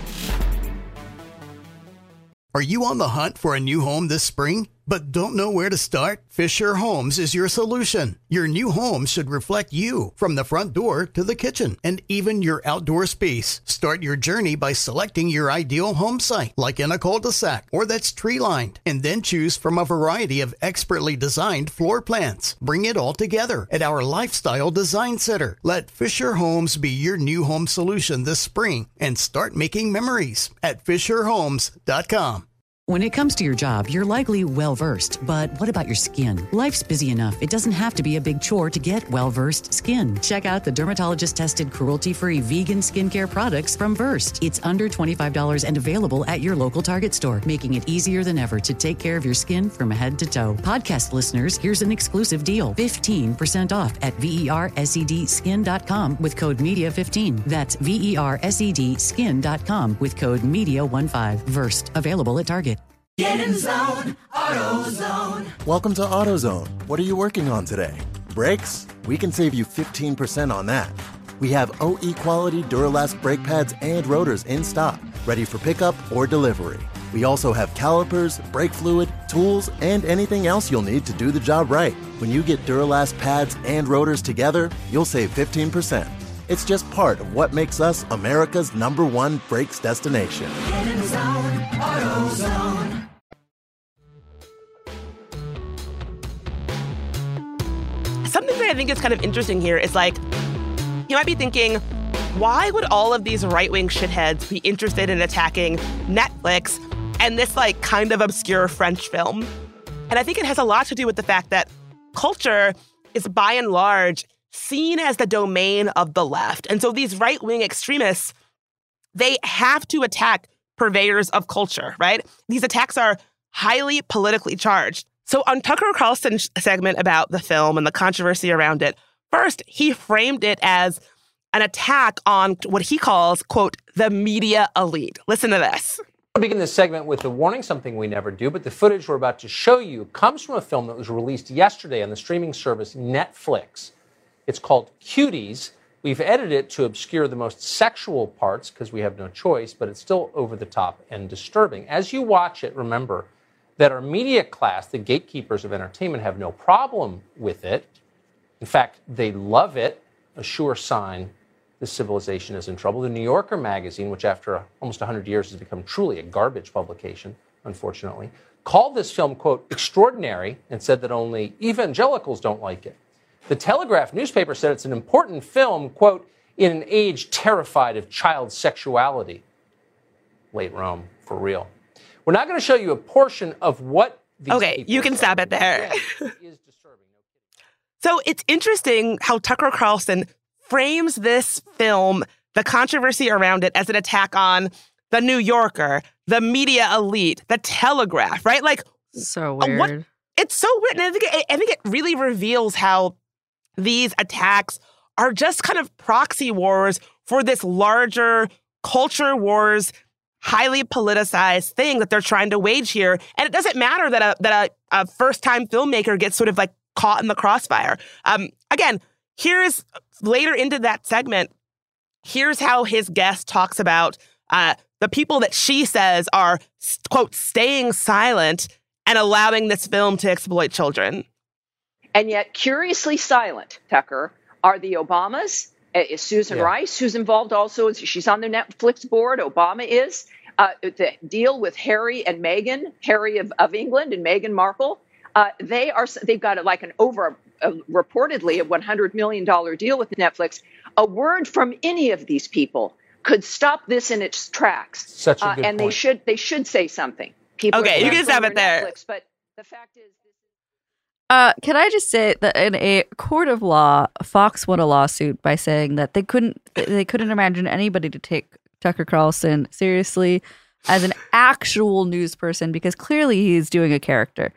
Are you on the hunt for a new home this spring, but don't know where to start? Fisher Homes is your solution. Your new home should reflect you, from the front door to the kitchen, and even your outdoor space. Start your journey by selecting your ideal home site, like in a cul-de-sac or that's tree-lined, and then choose from a variety of expertly designed floor plans. Bring it all together at our Lifestyle Design Center. Let Fisher Homes be your new home solution this spring, and start making memories at FisherHomes.com. When it comes to your job, you're likely well-versed, but what about your skin? Life's busy enough. It doesn't have to be a big chore to get well-versed skin. Check out the dermatologist-tested, cruelty-free vegan skincare products from Versed. It's under $25 and available at your local Target store, making it easier than ever to take care of your skin from head to toe. Podcast listeners, here's an exclusive deal. 15% off at VERSEDskin.com with code MEDIA15. That's VERSEDskin.com with code MEDIA15. Versed. Available at Target. Get in zone, AutoZone. Welcome to AutoZone. What are you working on today? Brakes? We can save you 15% on that. We have OE quality Duralast brake pads and rotors in stock, ready for pickup or delivery. We also have calipers, brake fluid, tools, and anything else you'll need to do the job right. When you get Duralast pads and rotors together, you'll save 15%. It's just part of what makes us America's #1 brakes destination. Get in zone, AutoZone. Something that I think is kind of interesting here is, like, you might be thinking, why would all of these right-wing shitheads be interested in attacking Netflix and this, like, kind of obscure French film? And I think it has a lot to do with the fact that culture is, by and large, seen as the domain of the left. And so these right-wing extremists, they have to attack purveyors of culture, right? These attacks are highly politically charged. So on Tucker Carlson's segment about the film and the controversy around it, first, he framed it as an attack on what he calls, quote, the media elite. Listen to this. I'll begin this segment with a warning, something we never do, but the footage we're about to show you comes from a film that was released yesterday on the streaming service Netflix. It's called Cuties. We've edited it to obscure the most sexual parts because we have no choice, but it's still over the top and disturbing. As you watch it, remember that our media class, the gatekeepers of entertainment, have no problem with it. In fact, they love it, a sure sign the civilization is in trouble. The New Yorker magazine, which after almost 100 years has become truly a garbage publication, unfortunately, called this film, quote, extraordinary, and said that only evangelicals don't like it. The Telegraph newspaper said it's an important film, quote, in an age terrified of child sexuality. Late Rome, for real. We're now going to show you a portion of what these Okay, you can stop it there. is disturbing. So it's interesting how Tucker Carlson frames this film, the controversy around it, as an attack on the New Yorker, the media elite, the Telegraph, right? Like, So weird. It's so weird. And I think it really reveals how these attacks are just kind of proxy wars for this larger culture wars, highly politicized thing that they're trying to wage here. And it doesn't matter that a first-time filmmaker gets sort of like caught in the crossfire. Again, here's later into that segment, here's how his guest talks about the people that she says are, quote, staying silent and allowing this film to exploit children. And yet, curiously silent, Tucker, are the Obamas. Susan Rice, who's involved also, she's on the Netflix board. Obama is. The deal with Harry and Meghan, Harry of England and Meghan Markle, they've got like reportedly a $100 million deal with Netflix. A word from any of these people could stop this in its tracks. Such a good and point. they should say something. People Okay, you can stop it there. Netflix, but The fact is, can I just say that in a court of law, Fox won a lawsuit by saying that they couldn't imagine anybody to take Tucker Carlson seriously as an actual news person because clearly he's doing a character.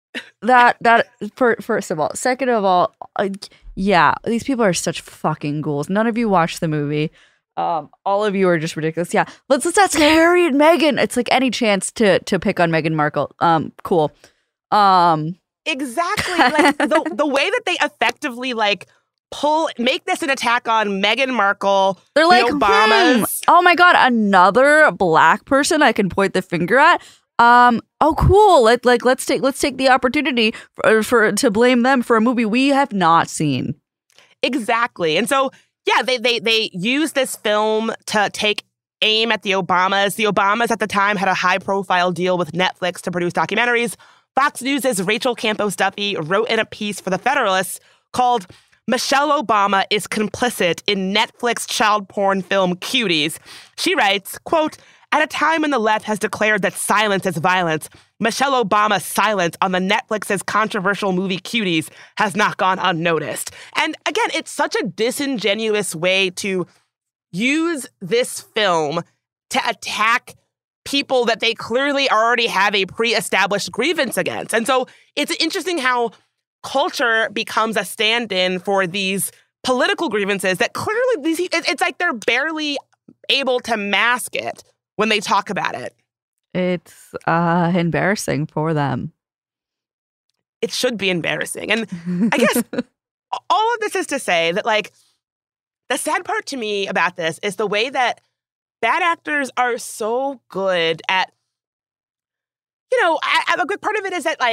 First of all. Second of all, yeah, these people are such fucking ghouls. None of you watched the movie. All of you are just ridiculous. Yeah, let's ask Harry and Meghan. It's like any chance to pick on Meghan Markle. Cool. Exactly. Like the way that they effectively make this an attack on Meghan Markle. They're like, Obamas. Oh my God, another black person I can point the finger at. Oh cool. Let's take the opportunity for to blame them for a movie we have not seen. Exactly. And so yeah, they use this film to take aim at the Obamas. The Obamas at the time had a high profile deal with Netflix to produce documentaries. Fox News' Rachel Campos Duffy wrote in a piece for The Federalist called Michelle Obama is complicit in Netflix child porn film Cuties. She writes, quote, at a time when the left has declared that silence is violence, Michelle Obama's silence on the Netflix's controversial movie Cuties has not gone unnoticed. And again, it's such a disingenuous way to use this film to attack people that they clearly already have a pre-established grievance against. And so it's interesting how culture becomes a stand-in for these political grievances that clearly it's like they're barely able to mask it when they talk about it. It's embarrassing for them. It should be embarrassing. And I guess all of this is to say that, the sad part to me about this is the way that bad actors are so good at, a good part of it is that,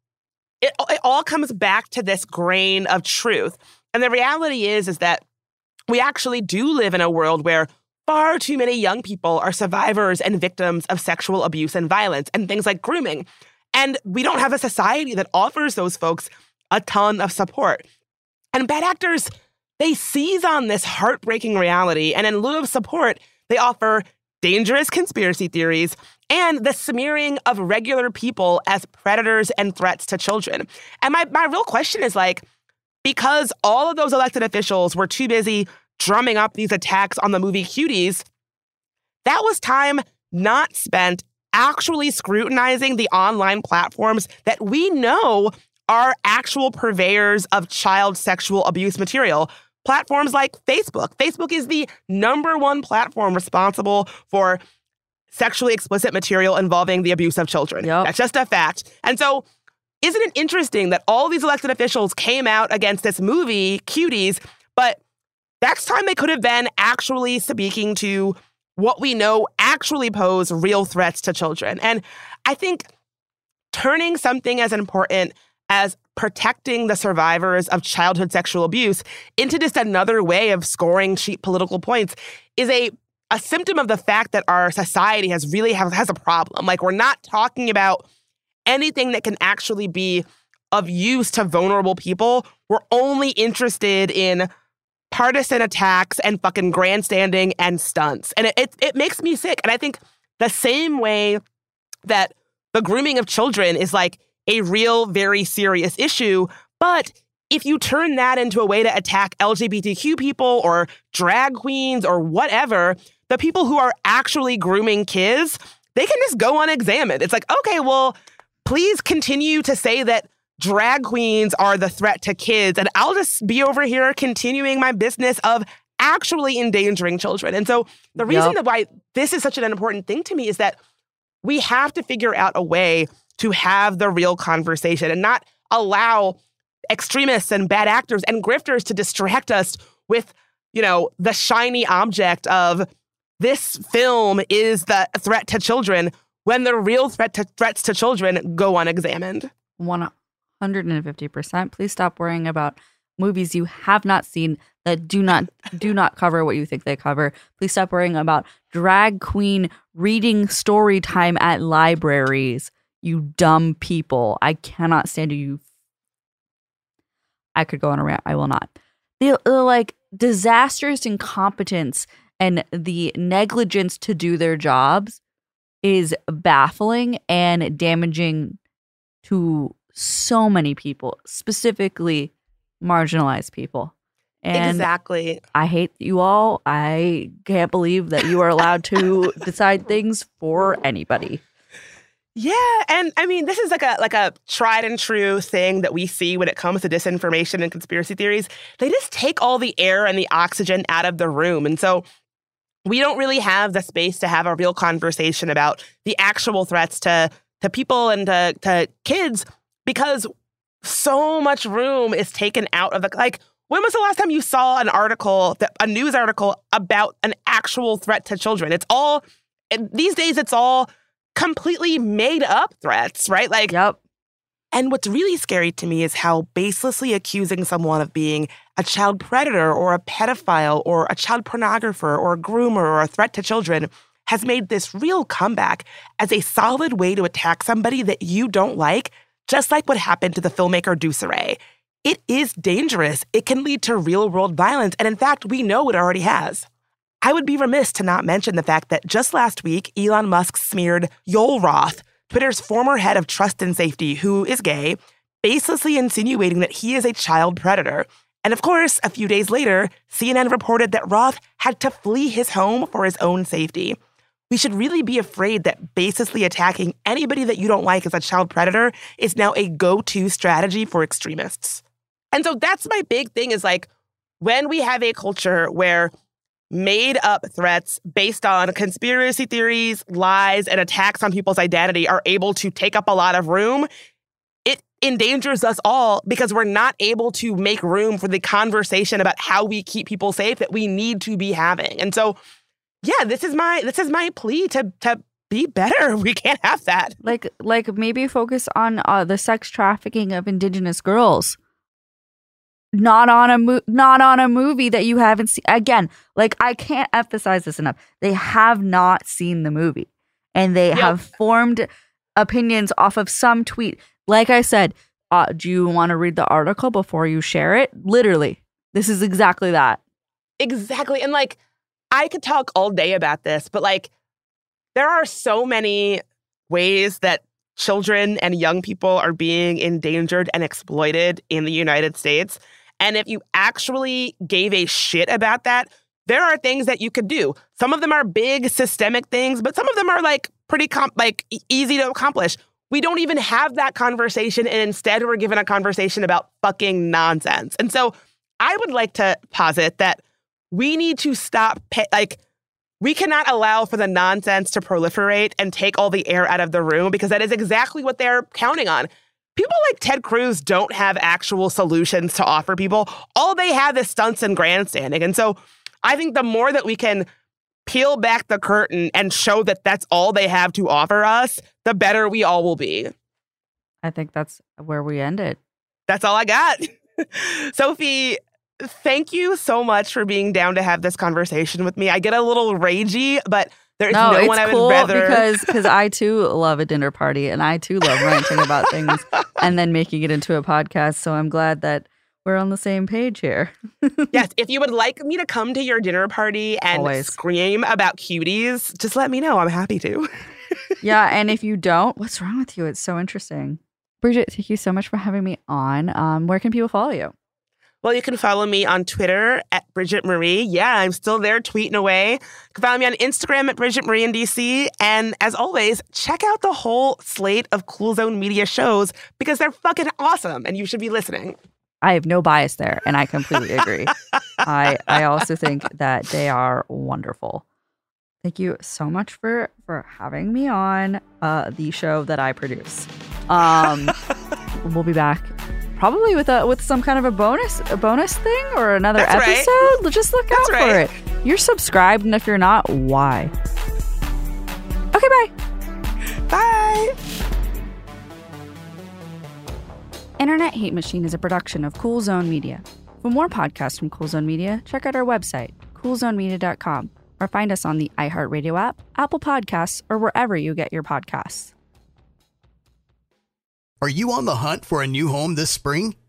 it all comes back to this grain of truth. And the reality is that we actually do live in a world where far too many young people are survivors and victims of sexual abuse and violence and things like grooming. And we don't have a society that offers those folks a ton of support. And bad actors, they seize on this heartbreaking reality, and in lieu of support, they offer dangerous conspiracy theories and the smearing of regular people as predators and threats to children. And my real question is, because all of those elected officials were too busy drumming up these attacks on the movie Cuties, that was time not spent actually scrutinizing the online platforms that we know are actual purveyors of child sexual abuse material. Platforms like Facebook. Facebook is the #1 platform responsible for sexually explicit material involving the abuse of children. Yep. That's just a fact. And so isn't it interesting that all these elected officials came out against this movie, Cuties, but that's time they could have been actually speaking to what we know actually pose real threats to children. And I think turning something as important as protecting the survivors of childhood sexual abuse into just another way of scoring cheap political points is a symptom of the fact that our society has a problem. We're not talking about anything that can actually be of use to vulnerable people. We're only interested in partisan attacks and fucking grandstanding and stunts. And it makes me sick. And I think the same way that the grooming of children is a real, very serious issue, but if you turn that into a way to attack LGBTQ people or drag queens or whatever, the people who are actually grooming kids, they can just go unexamined. It's okay, well, please continue to say that drag queens are the threat to kids, and I'll just be over here continuing my business of actually endangering children. And so the reason that why this is such an important thing to me is that we have to figure out a way to have the real conversation and not allow extremists and bad actors and grifters to distract us with, the shiny object of this film is the threat to children when the real threats to children go unexamined. 150%. Please stop worrying about movies you have not seen that do not cover what you think they cover. Please stop worrying about drag queen reading story time at libraries. You dumb people. I cannot stand you. I could go on a rant. I will not. The disastrous incompetence and the negligence to do their jobs is baffling and damaging to so many people, specifically marginalized people. And exactly. I hate you all. I can't believe that you are allowed to decide things for anybody. Yeah, and I mean, this is like a tried and true thing that we see when it comes to disinformation and conspiracy theories. They just take all the air and the oxygen out of the room. And so we don't really have the space to have a real conversation about the actual threats to people and to kids, because so much room is taken out of the, like, when was the last time you saw an article, a news article about an actual threat to children? It's all, these days, it's all completely made up threats, right? Like, yep. And what's really scary to me is how baselessly accusing someone of being a child predator or a pedophile or a child pornographer or a groomer or a threat to children has made this real comeback as a solid way to attack somebody that you don't like, just like what happened to the filmmaker Duceray. It is dangerous. It can lead to real-world violence, and in fact, we know it already has. I would be remiss to not mention the fact that just last week, Elon Musk smeared Yoel Roth, Twitter's former head of trust and safety, who is gay, baselessly insinuating that he is a child predator. And of course, a few days later, CNN reported that Roth had to flee his home for his own safety. We should really be afraid that baselessly attacking anybody that you don't like as a child predator is now a go-to strategy for extremists. And so that's my big thing is, like, when we have a culture where made up threats based on conspiracy theories, lies, and attacks on people's identity are able to take up a lot of room, it endangers us all because we're not able to make room for the conversation about how we keep people safe that we need to be having. And so, yeah, this is my plea to be better. We can't have that. Like maybe focus on the sex trafficking of Indigenous girls. Not on a movie that you haven't seen. Again, like, I can't emphasize this enough. They have not seen the movie, and they have formed opinions off of some tweet. Like I said, do you want to read the article before you share it? Literally, this is exactly that. Exactly, and like, I could talk all day about this, but like, there are so many ways that children and young people are being endangered and exploited in the United States. And if you actually gave a shit about that, there are things that you could do. Some of them are big systemic things, but some of them are like pretty easy to accomplish. We don't even have that conversation, and instead we're given a conversation about fucking nonsense. And so I would like to posit that we need to stop, we cannot allow for the nonsense to proliferate and take all the air out of the room, because that is exactly what they're counting on. People like Ted Cruz don't have actual solutions to offer people. All they have is stunts and grandstanding. And so I think the more that we can peel back the curtain and show that that's all they have to offer us, the better we all will be. I think that's where we ended. That's all I got. Sophie, thank you so much for being down to have this conversation with me. I get a little ragey, but there's no one I would rather. Because I too love a dinner party, and I too love ranting about things and then making it into a podcast. So I'm glad that we're on the same page here. Yes, if you would like me to come to your dinner party and scream about cuties, just let me know. I'm happy to. Yeah, and if you don't, what's wrong with you? It's so interesting. Bridget, thank you so much for having me on. Where can people follow you? Well, you can follow me on Twitter at Bridget Marie. Yeah, I'm still there tweeting away. You can follow me on Instagram at Bridget Marie in DC. And as always, check out the whole slate of Cool Zone Media shows because they're fucking awesome and you should be listening. I have no bias there, and I completely agree. I also think that they are wonderful. Thank you so much for having me on the show that I produce. We'll be back. Probably with some kind of a bonus thing or another episode. Right. Just look out for it. You're subscribed, and if you're not, why? Okay, bye. Bye. Internet Hate Machine is a production of Cool Zone Media. For more podcasts from Cool Zone Media, check out our website, coolzonemedia.com, or find us on the iHeartRadio app, Apple Podcasts, or wherever you get your podcasts. Are you on the hunt for a new home this spring?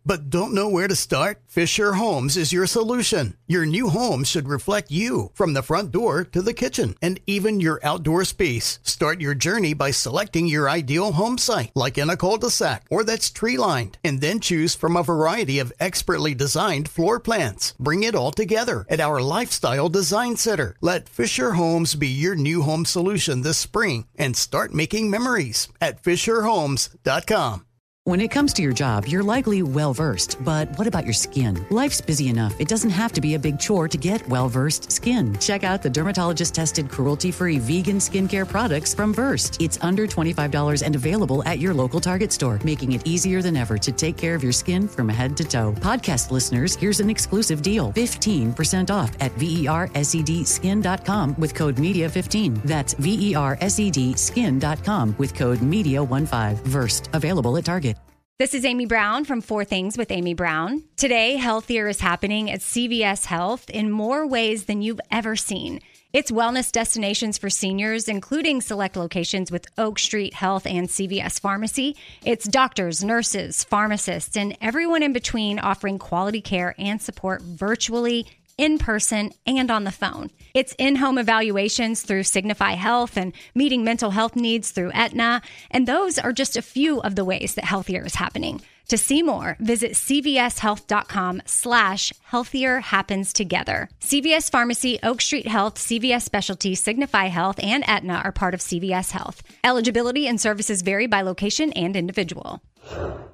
But don't know where to start? Fisher Homes is your solution. Your new home should reflect you from the front door to the kitchen and even your outdoor space. Start your journey by selecting your ideal home site, like in a cul-de-sac or that's tree-lined, and then choose from a variety of expertly designed floor plans. Bring it all together at our Lifestyle Design Center. Let Fisher Homes be your new home solution this spring and start making memories at FisherHomes.com. When it comes to your job, you're likely well-versed, but what about your skin? Life's busy enough. It doesn't have to be a big chore to get well-versed skin. Check out the dermatologist-tested, cruelty-free vegan skincare products from Versed. It's under $25 and available at your local Target store, making it easier than ever to take care of your skin from head to toe. Podcast listeners, here's an exclusive deal. 15% off at VERSEDSkin.com with code MEDIA15. That's VERSEDSkin.com with code MEDIA15. Versed. Available at Target. This is Amy Brown from 4 Things with Amy Brown. Today, Healthier is happening at CVS Health in more ways than you've ever seen. It's wellness destinations for seniors, including select locations with Oak Street Health and CVS Pharmacy. It's doctors, nurses, pharmacists, and everyone in between offering quality care and support virtually, in person, and on the phone. It's in-home evaluations through Signify Health and meeting mental health needs through Aetna. And those are just a few of the ways that Healthier is happening. To see more, visit cvshealth.com/healthier happens together. CVS Pharmacy, Oak Street Health, CVS Specialty, Signify Health, and Aetna are part of CVS Health. Eligibility and services vary by location and individual.